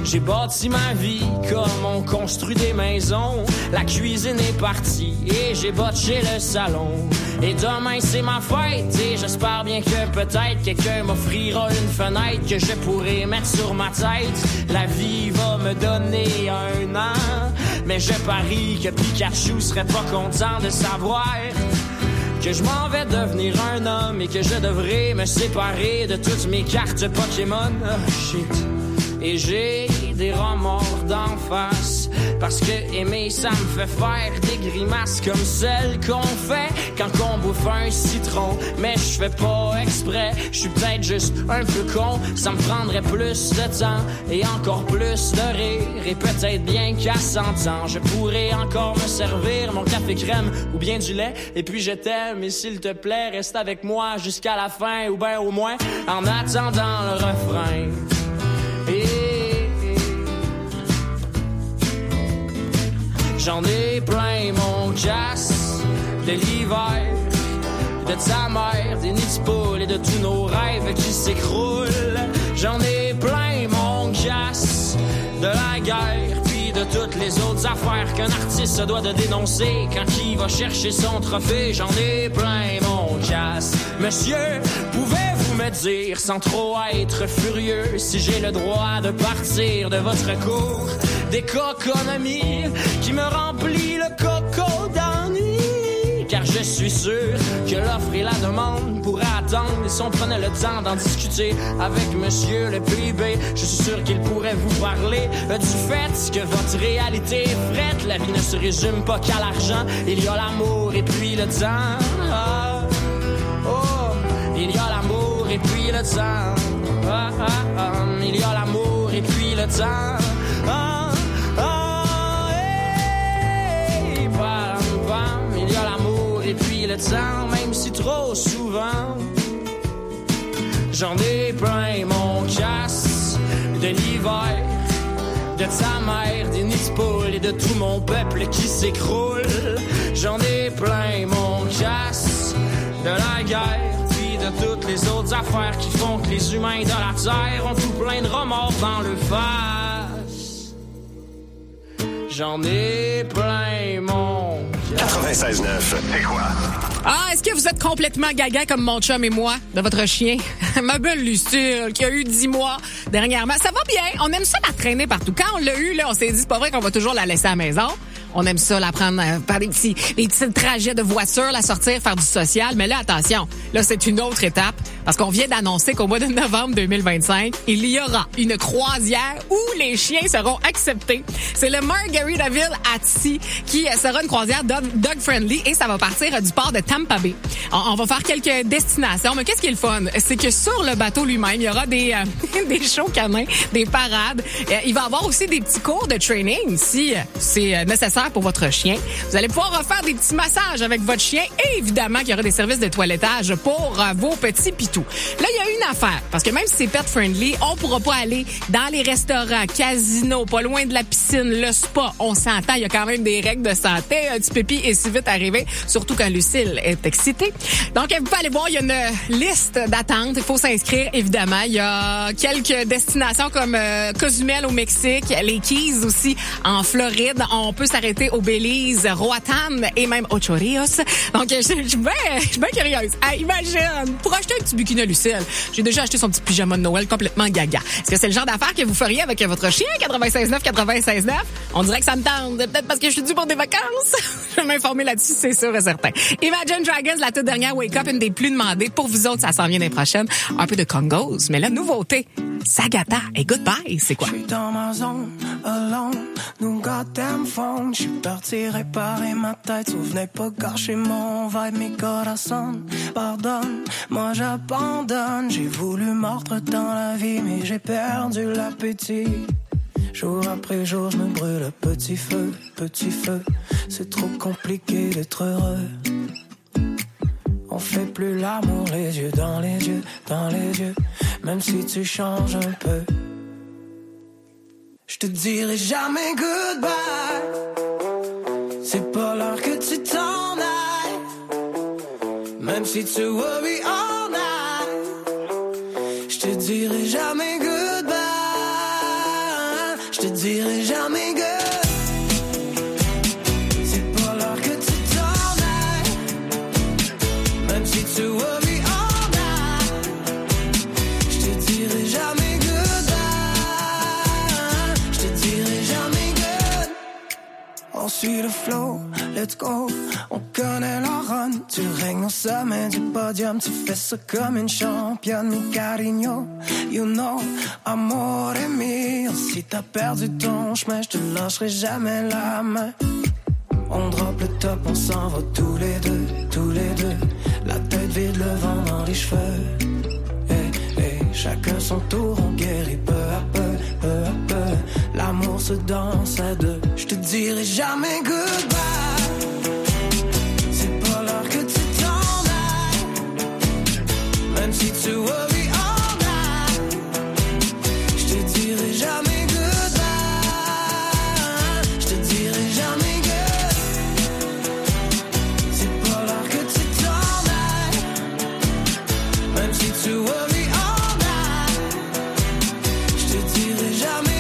J'ai bâti ma vie comme on construit des maisons. La cuisine est partie et j'ai botché le salon. Et demain c'est ma fête et j'espère bien que peut-être quelqu'un m'offrira une fenêtre que je pourrai mettre sur ma tête. La vie va me donner un an, mais je parie que Pikachu serait pas content de savoir que je m'en vais devenir un homme et que je devrais me séparer de toutes mes cartes Pokémon. Oh shit. Et j'ai des remords d'en face, parce que aimer ça me fait faire des grimaces comme celles qu'on fait quand on bouffe un citron. Mais je fais pas exprès, je suis peut-être juste un peu con. Ça me prendrait plus de temps et encore plus de rire. Et peut-être bien qu'à cent ans je pourrais encore me servir mon café crème ou bien du lait. Et puis je t'aime et s'il te plaît reste avec moi jusqu'à la fin, ou bien au moins en attendant le refrain. Et j'en ai plein mon casse de l'hiver, de ta mère, des nids de poules et de tous nos rêves qui s'écroulent. J'en ai plein mon casse de la guerre, puis de toutes les autres affaires qu'un artiste se doit de dénoncer quand il va chercher son trophée. J'en ai plein mon casse. Monsieur, pouvez-vous me dire sans trop être furieux si j'ai le droit de partir de votre cours d'économie qui me remplit le coco d'ennui? Car je suis sûr que l'offre et la demande pourraient attendre. Et si on prenait le temps d'en discuter avec monsieur le P I B, je suis sûr qu'il pourrait vous parler euh, du fait que votre réalité est frette. La vie ne se résume pas qu'à l'argent, il y a l'amour et puis le temps. Ah, oh, il y a l'amour et puis le temps. Ah, ah, ah, il y a l'amour et puis le temps. Ah, ah, hey, bam, bam, il y a l'amour et puis le temps, même si trop souvent j'en ai plein mon casse de l'hiver, de ta mère, des nids de poules et de tout mon peuple qui s'écroule. J'en ai plein mon casse de la guerre, puis de toutes les autres affaires qui font que les humains de la terre ont tout plein de remords dans le face. J'en ai plein mon quatre-vingt-seize neuf, c'est quoi? Ah, est-ce que vous êtes complètement gaga comme mon chum et moi de votre chien? Ma belle Lucille, qui a eu dix mois dernièrement. Ça va bien. On aime ça la traîner partout. Quand on l'a eu, là, on s'est dit, c'est pas vrai qu'on va toujours la laisser à la maison. On aime ça, la prendre euh, par des petits, des petits trajets de voiture, la sortir, faire du social. Mais là, attention, là, c'est une autre étape parce qu'on vient d'annoncer qu'au mois de novembre deux mille vingt-cinq, il y aura une croisière où les chiens seront acceptés. C'est le Margaritaville at Sea qui sera une croisière dog-friendly et ça va partir euh, du port de Tampa Bay. On, on va faire quelques destinations, mais qu'est-ce qui est le fun? C'est que sur le bateau lui-même, il y aura des, euh, des shows canins, des parades. Euh, il va y avoir aussi des petits cours de training si euh, c'est euh, nécessaire pour votre chien. Vous allez pouvoir faire des petits massages avec votre chien et évidemment qu'il y aura des services de toilettage pour euh, vos petits pitous. Là, il y a une affaire, parce que même si c'est pet-friendly, on pourra pas aller dans les restaurants, casinos, pas loin de la piscine, le spa. On s'entend, il y a quand même des règles de santé. Un petit pépi est si vite arrivé, surtout quand Lucille est excitée. Donc, vous pouvez aller voir, il y a une liste d'attente. Il faut s'inscrire, évidemment. Il y a quelques destinations comme euh, Cozumel au Mexique, les Keys aussi en Floride. On peut s'arrêter au Belize, Roatan et même Ocho Rios. Donc, je suis bien, je suis bien curieuse. Hey, imagine, pour acheter un petit bikini à Lucille, j'ai déjà acheté son petit pyjama de Noël complètement gaga. Est-ce que c'est le genre d'affaire que vous feriez avec votre chien? quatre-vingt-seize neuf, quatre-vingt-seize neuf. On dirait que ça me tente. Peut-être parce que je suis due pour des vacances. Je vais m'informer là-dessus, c'est sûr et certain. Imagine Dragons, la toute dernière Wake Up, une des plus demandées. Pour vous autres, ça s'en vient l'année prochaine. Un peu de Congos, mais la nouveauté, Sagata et Goodbye, c'est quoi? Je suis dans ma zone, alone, no goddamn phone. Je suis parti réparer ma tête, souvenez pas gâcher mon vibe, mi corazon. Pardonne, moi j'abandonne. J'ai voulu mordre dans la vie, mais j'ai perdu l'appétit. Jour après jour, je me brûle à petit feu, petit feu. C'est trop compliqué d'être heureux. On fait plus l'amour, les yeux dans les yeux, dans les yeux. Même si tu changes un peu, je te dirai jamais goodbye. C'est pas l'heure que tu t'en ailles. Même si tu worry all night, je te dirai jamais goodbye. te dirai jamais good. C'est pas l'heure que tu t'en ailles, même si tu worry all night. Je te dirai jamais goodbye, je te dirai jamais good. On suit le flow, let's go. On connaît la run, tu règnes au sommet du podium, tu fais ça comme une championne, mi carigno. You know, amore mio, si t'as perdu ton chemin, je te lâcherai jamais la main. On drop le top, on s'en va tous les deux, tous les deux. La tête vide, le vent dans les cheveux. Hey, hey, chacun son tour, on guérit peu à peu, peu à peu. L'amour se danse à deux. Je te dirai jamais goodbye. C'est pas l'heure que tu t'en ailles, même si tu worry all night. Je te dirai jamais goodbye, je te dirai jamais good. C'est pas l'heure que tu t'en ailles, même si tu worry all night. Je te dirai jamais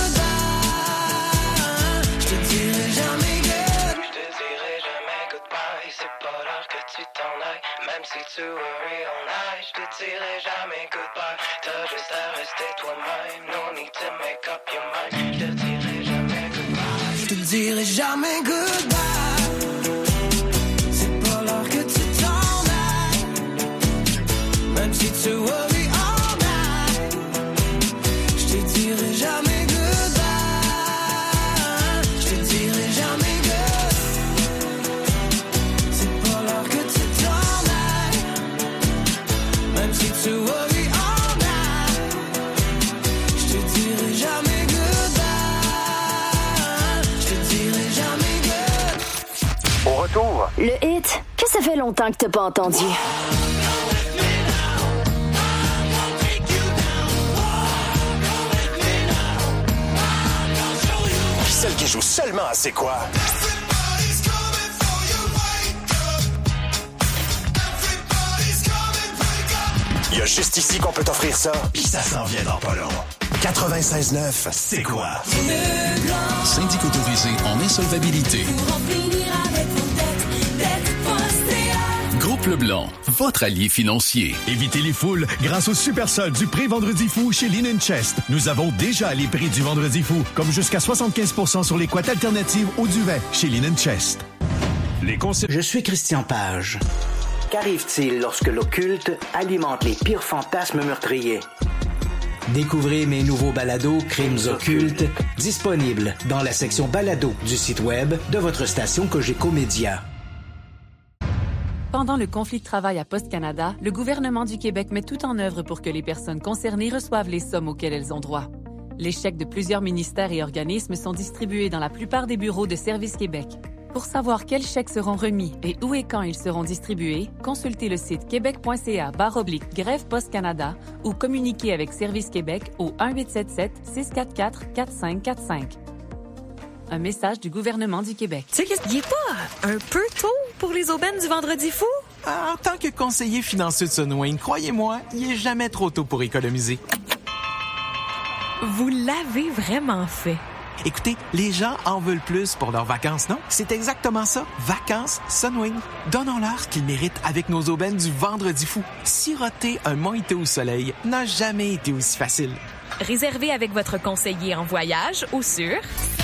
goodbye, je te dirai jamais good. Je te dirai jamais goodbye, c'est pas l'heure que tu t'en ailles, même si tu worry all night. Je te dirai jamais goodbye, t'as juste à rester toi-même, no need to make up your mind. Je te dirai jamais goodbye, je te dirai jamais goodbye. C'est pas l'heure que tu t'en ailles, même si tu worry all night. Je te dirai jamais goodbye, je te dirai jamais good. C'est pas l'heure que tu t'en ailles, même si tu worry all night. Je te dirai jamais goodbye, je te dirai jamais good. Au retour, Le hit que ça fait longtemps que t'as pas entendu. celle qui joue seulement à C'est quoi? Il y a juste ici qu'on peut t'offrir ça, puis ça s'en vient dans pas long. quatre-vingt-seize neuf, C'est quoi? Syndic autorisé en insolvabilité. Groupe Leblanc, votre allié financier. Évitez les foules grâce au super solde du prix Vendredi fou chez Linen Chest. Nous avons déjà les prix du Vendredi fou, comme jusqu'à soixante-quinze pour cent sur les couettes alternatives au duvet chez Linen Chest. Les conseils... Je suis Christian Page. Qu'arrive-t-il lorsque l'occulte alimente les pires fantasmes meurtriers? Découvrez mes nouveaux balados Crimes occultes, disponibles dans la section balado du site web de votre station Cogeco Média. Pendant le conflit de travail à Poste Canada, le gouvernement du Québec met tout en œuvre pour que les personnes concernées reçoivent les sommes auxquelles elles ont droit. Les chèques de plusieurs ministères et organismes sont distribués dans la plupart des bureaux de Service Québec. Pour savoir quels chèques seront remis et où et quand ils seront distribués, consultez le site québec.ca barre oblique grève Poste Canada ou communiquez avec Service Québec au un huit sept sept six quatre quatre quatre cinq quatre cinq. Un message du gouvernement du Québec. Tu sais qu'il est pas un peu tôt pour les aubaines du Vendredi fou? En tant que conseiller financier de Sunwayne, croyez-moi, il est jamais trop tôt pour économiser. Vous l'avez vraiment fait. Écoutez, les gens en veulent plus pour leurs vacances, non? C'est exactement ça. Vacances Sunwing. Donnons-leur ce qu'ils méritent avec nos aubaines du Vendredi fou. Siroter un mojito au soleil n'a jamais été aussi facile. Réservez avec votre conseiller en voyage ou sur...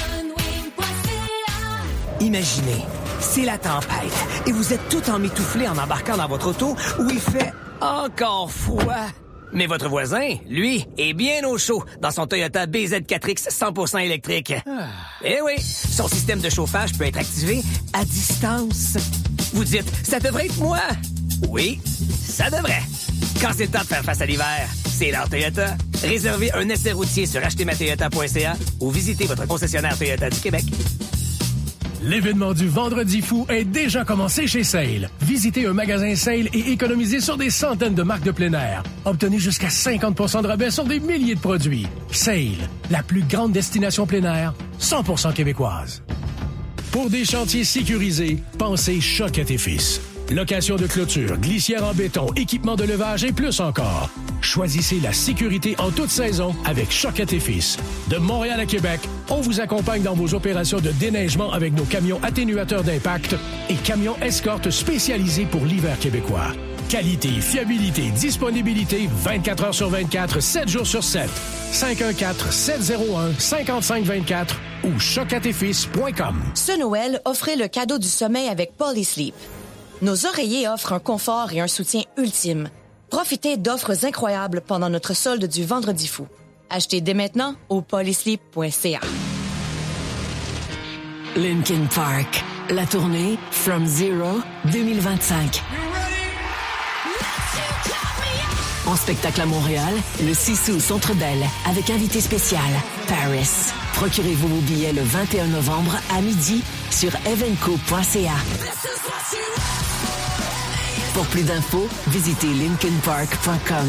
Imaginez, c'est la tempête et vous êtes tout emmitouflé en embarquant dans votre auto où il fait encore froid. Mais votre voisin, lui, est bien au chaud dans son Toyota B Z quatre X cent pour cent électrique. Ah. Eh oui, son système de chauffage peut être activé à distance. Vous dites, ça devrait être moi. Oui, ça devrait. Quand c'est le temps de faire face à l'hiver, c'est l'heure Toyota. Réservez un essai routier sur acheter ma toyota point c a ou visitez votre concessionnaire Toyota du Québec. L'événement du Vendredi fou est déjà commencé chez Sale. Visitez un magasin Sale et économisez sur des centaines de marques de plein air. Obtenez jusqu'à cinquante pour cent de rabais sur des milliers de produits. Sale, la plus grande destination plein air, cent pour cent québécoise. Pour des chantiers sécurisés, pensez Choquette et Fils. Location de clôture, glissière en béton, équipement de levage et plus encore. Choisissez la sécurité en toute saison avec Choquette et Fils. De Montréal à Québec, on vous accompagne dans vos opérations de déneigement avec nos camions atténuateurs d'impact et camions escorte spécialisés pour l'hiver québécois. Qualité, fiabilité, disponibilité, vingt-quatre heures sur vingt-quatre, sept jours sur sept. cinq un quatre, sept zéro un, cinq cinq deux quatre ou choquette et fils point com. Ce Noël, offrez le cadeau du sommeil avec Polysleep. Nos oreillers offrent un confort et un soutien ultime. Profitez d'offres incroyables pendant notre solde du Vendredi fou. Achetez dès maintenant au polysleep point c a. Linkin Park, la tournée From Zero deux mille vingt-cinq. En spectacle à Montréal, le six août au Centre Bell, avec invité spécial, Paris. Procurez-vous vos billets le vingt et un novembre à midi sur evenco point c a. Pour plus d'infos, visitez linkin park point com.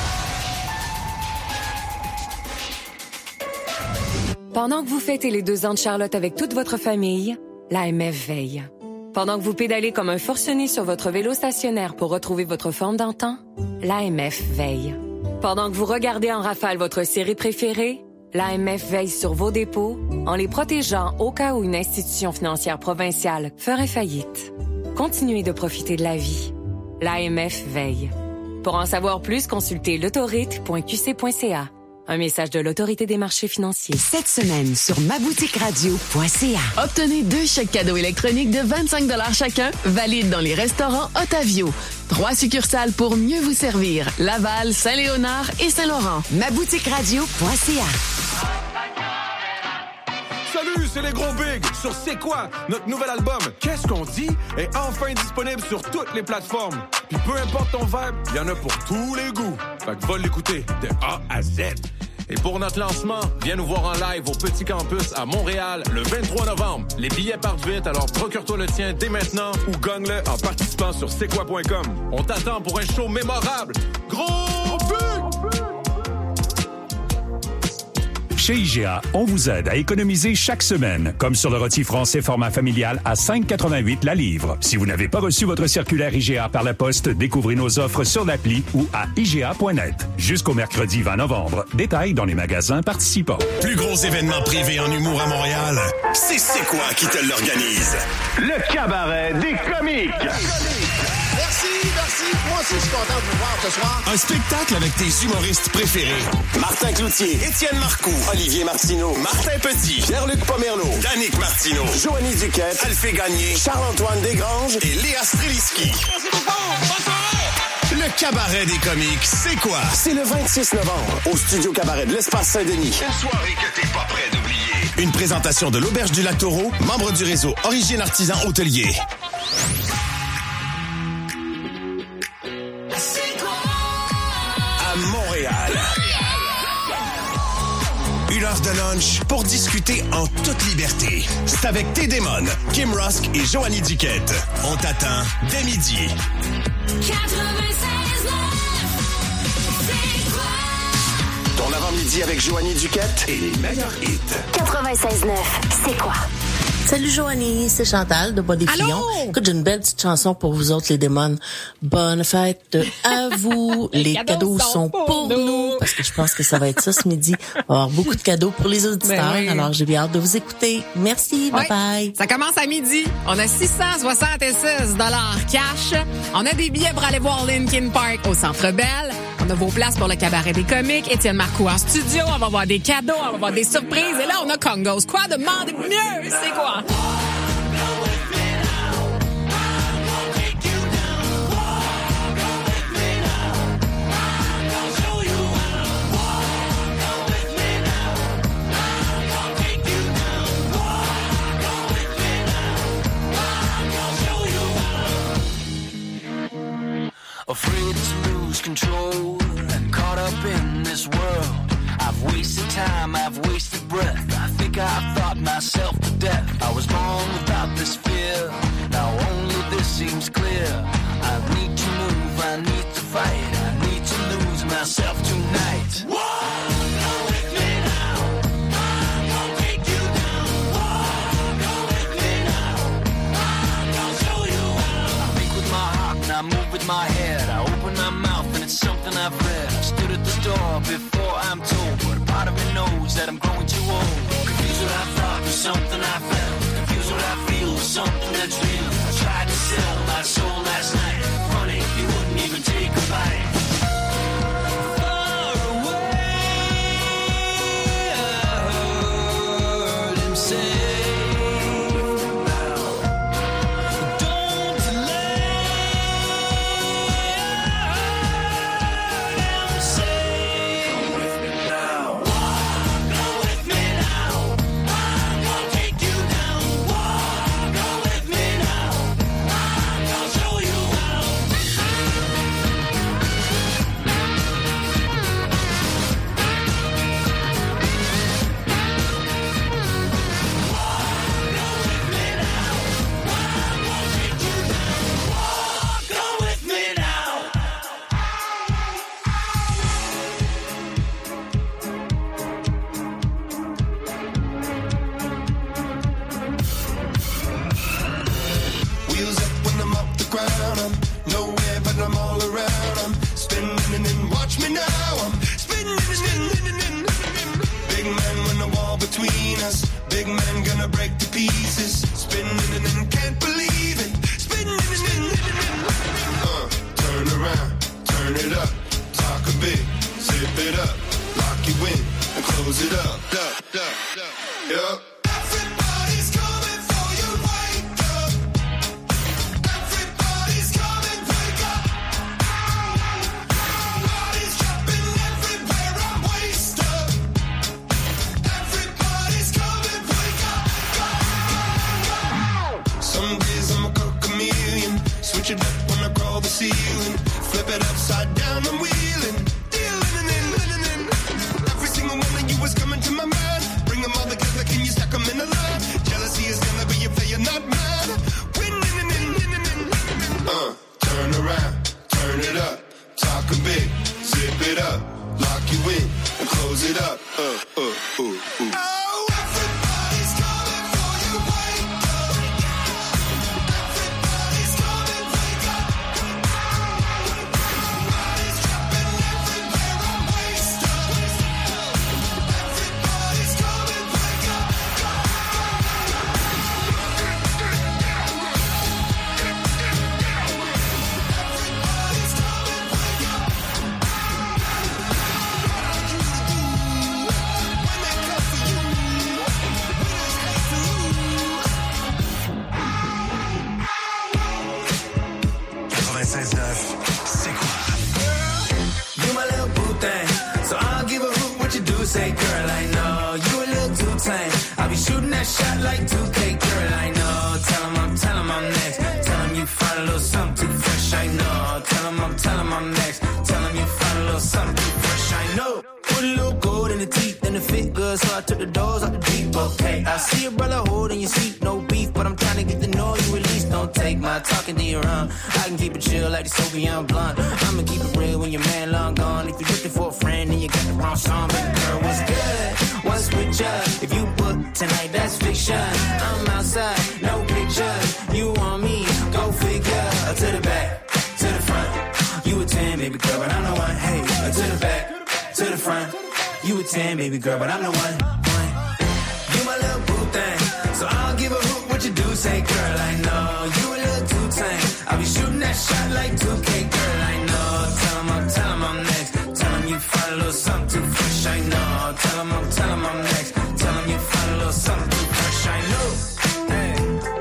Pendant que vous fêtez les deux ans de Charlotte avec toute votre famille, l'A M F veille. Pendant que vous pédalez comme un forcené sur votre vélo stationnaire pour retrouver votre forme d'antan, l'A M F veille. Pendant que vous regardez en rafale votre série préférée, l'A M F veille sur vos dépôts en les protégeant au cas où une institution financière provinciale ferait faillite. Continuez de profiter de la vie. L'A M F veille. Pour en savoir plus, consultez l'autorite point q c point c a. Un message de l'Autorité des marchés financiers. Cette semaine sur ma boutique radio point c a. Obtenez deux chèques cadeaux électroniques de vingt-cinq dollars chacun, valides dans les restaurants Otavio. Trois succursales pour mieux vous servir. Laval, Saint-Léonard et Saint-Laurent. ma boutique radio point c a. Salut, c'est les gros bigs sur C'est quoi? Notre nouvel album Qu'est-ce qu'on dit est enfin disponible sur toutes les plateformes. Puis peu importe ton vibe, il y en a pour tous les goûts. Fait que va l'écouter de A à Z. Et pour notre lancement, viens nous voir en live au Petit Campus à Montréal le vingt-trois novembre. Les billets partent vite, alors procure-toi le tien dès maintenant ou gagne-le en participant sur c'est quoi point com. On t'attend pour un show mémorable. Gros but! Chez I G A, on vous aide à économiser chaque semaine, comme sur le rôti français format familial à cinq quatre-vingt-huit la livre. Si vous n'avez pas reçu votre circulaire I G A par la poste, découvrez nos offres sur l'appli ou à i g a point net. Jusqu'au mercredi vingt novembre. Détails dans les magasins participants. Plus gros événement privé en humour à Montréal, c'est C'est quoi qui te l'organise? Le cabaret des comiques. Merci, merci. Moi aussi, je suis content de vous voir ce soir. Un spectacle avec tes humoristes préférés. Martin Cloutier, Étienne Marcoux, Olivier Martineau, Martin Petit, Pierre-Luc Pomerleau, Danick Martineau, Joanie Duquette, Alphée Gagné, Charles-Antoine Desgranges et Léa Streliski. Le cabaret des comiques, c'est quoi? C'est le vingt-six novembre au Studio Cabaret de l'Espace Saint-Denis. Une soirée que t'es pas prêt d'oublier. Une présentation de l'Auberge du Lac-Taureau, membre du réseau Origine Artisan Hôtelier. À Montréal. Une heure de lunch pour discuter en toute liberté. C'est avec T-Démon, Kim Rusk et Joanie Duquette. On t'attend dès midi. Ton avant-midi avec Joanie Duquette et les meilleurs hits. quatre-vingt-seize neuf, c'est quoi? Salut Joanie, c'est Chantal de Bois des Fillons. Écoute, j'ai une belle petite chanson pour vous autres les démons. Bonne fête à vous. Les, les cadeaux, cadeaux sont pour, pour nous. nous. Parce que je pense que ça va être ça ce midi. On va avoir beaucoup de cadeaux pour les auditeurs. Oui. Alors j'ai bien hâte de vous écouter. Merci, bye oui. bye. Ça commence à midi. On a six cent soixante-six dollars cash. On a des billets pour aller voir Linkin Park au Centre Bell. On a vos places pour le cabaret des comiques. Étienne Marcoux en studio. On va avoir des cadeaux, on va avoir des surprises. Et là, on a Congos. Quoi? Demandez mieux. C'est quoi? Afraid to lose control and caught up in this world. I've wasted time, I've wasted breath. I think I've thought myself to death. I was born without this fear. Now only this seems clear. I need to move, I need to fight. I need to lose myself tonight. Whoa! My my head. I open my mouth and it's something I've read. I stood at the door before I'm told, but a part of me knows that I'm growing too old. Confused what I thought with something I felt. Confused what I feel with something that's real. I tried to sell my soul last night. Funny, you wouldn't even take a bite. Far away, I heard him say, baby girl, but I'm the one. You my little boo thing, so I don't give a hoot what you do. Say, girl, I know you a little too tame. I'll be shooting that shot like two K, girl, I know. Tell him I'm, tell him I'm next. Tell him you find a little something too fresh, I know. Tell him I'm, tell him I'm next. Tell him you find a little something too fresh, I know. Hey,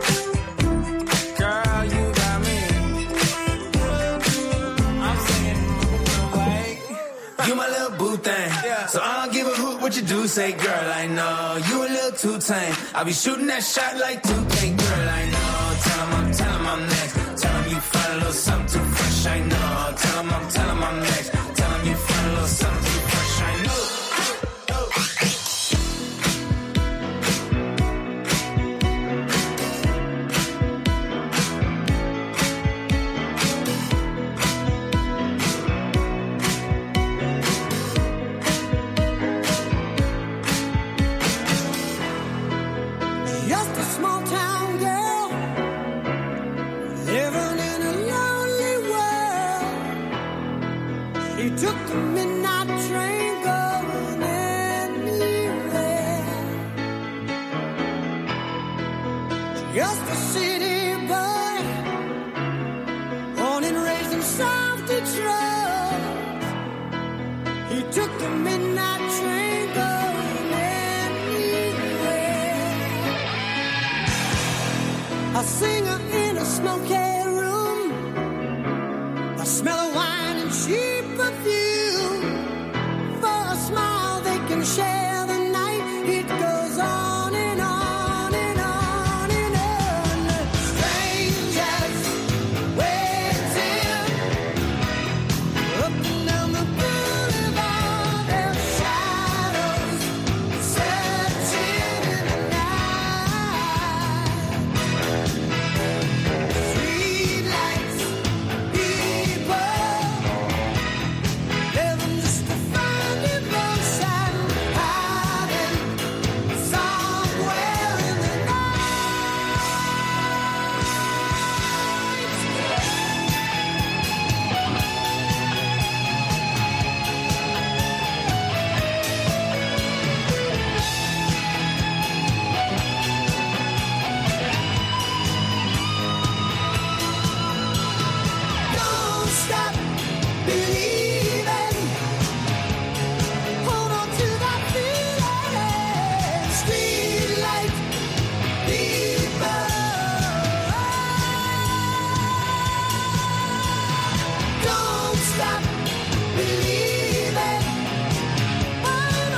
girl, you got me. I'm singing, like, you my little boo thing, so I don't give a hoot what you do. Say, girl, I know you a little too tame. I'll be shooting that shot like two K, girl, I know. Tell him I'm, tell him I'm next. Tell him you find a little something too fresh, I know. Tell him I'm, tell him I'm next. Tell him you find a little something too fresh, I know. Small town girl living in a lonely world. just a city boy, born and raised in South Detroit. He took the midnight train going anywhere. A singer in a smoky room, a smell of wine and cheap perfume. For a smile they can share the night. It goes on and on and on and on. Strangers waiting up and down the boulevard. Their shadows searching in the night. Street lights, people living just to find emotion, hiding somewhere in the Don't stop believing. Hold on to that feeling. Street light people. Don't stop believing. Hold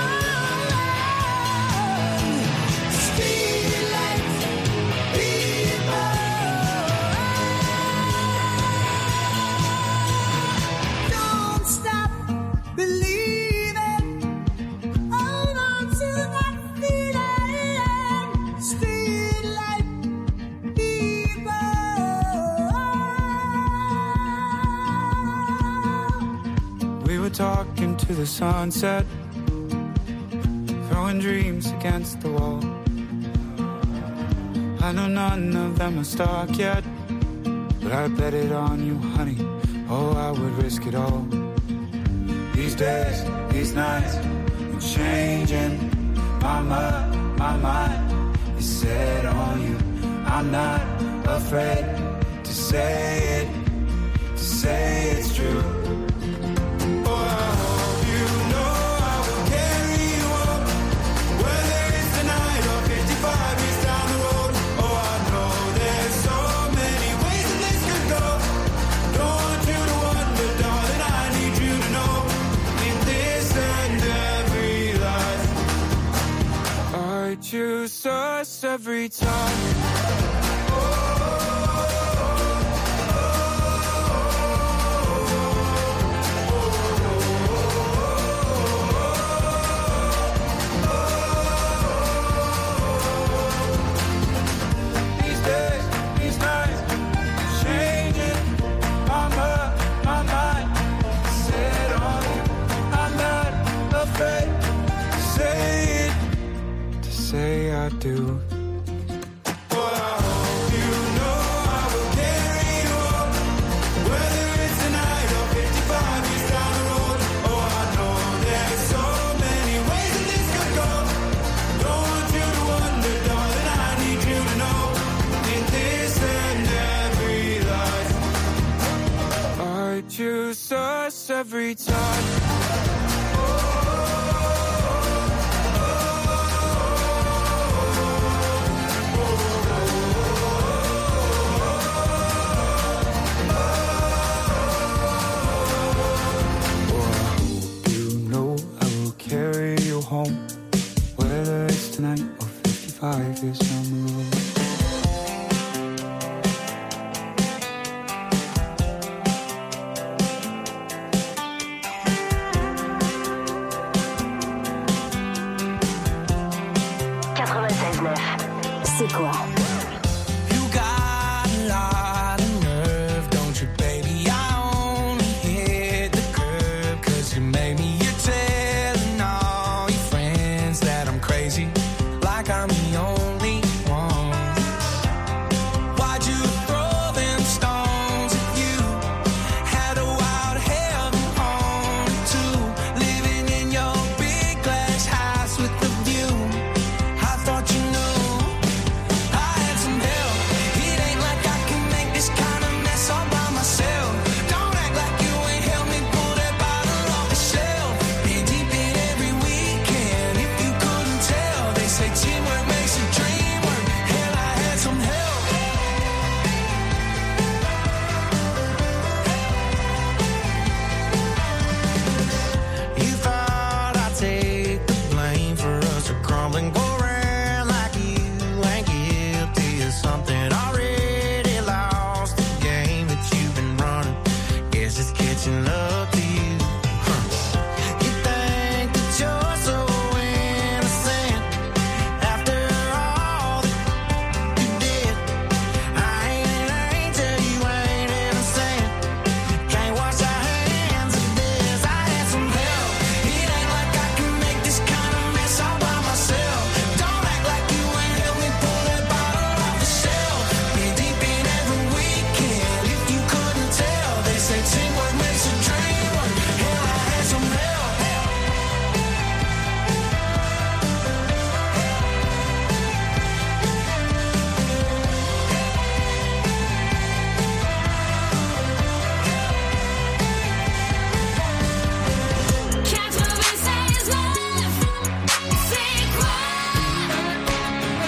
on. Street light people. Don't stop believing. Hold on to that feeling. Street light people. We were talking to the sunset, throwing dreams against the wall. I know none of them are stuck yet, but I bet it on you, honey. Oh, I would risk it all. These days, these nights, I'm changing. My mind, my mind is set on you. I'm not afraid to say it, to say it's true. Oh, I hope you know I will carry you up, whether it's tonight or fifty-five years down the road. Oh, I know there's so many ways that this could go. Don't want you to wonder, darling, I need you to know, in this and every life, I choose us every time. These days, these nights, changing. My mind, my mind, set on you. I'm not afraid to say it, to say I do. Oh, I hope you know I will carry you up, whether it's tonight or fifty-five years down the road. Oh, I know there's so many ways that this could go. Don't want you to wonder, darling, I need you to know, in this and every life, I choose us every time. You know I will carry you home, whether it's tonight or fifty-five years down the road. quatre-vingt-seize neuf. C'est quoi? You got a lot of nerve, don't you, baby? I only hit the curb 'cause you made me. You're telling all your friends that I'm crazy.